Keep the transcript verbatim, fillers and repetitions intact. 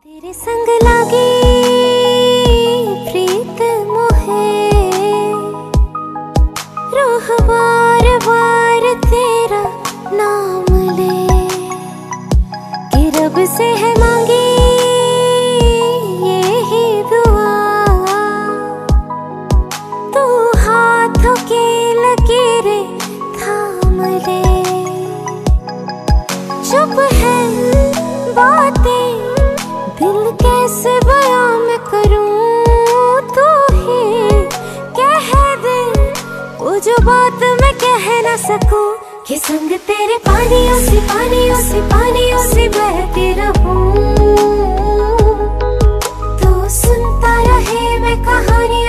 तेरे संग लागे प्रीत मोहे, रूह बार बार तेरा नाम ले, कि रब से है मांगी यही दुआ, तू हाथों की लकीरें थाम ले। चुप है बातें दिल कैसे बयां मैं करूं, तू ही कह दे वो जो बात मैं कह ना सकूं, कि संग तेरे पानियों से पानियों से पानियों से बहती रहूं। तू सुनता रहे मैं कहानियां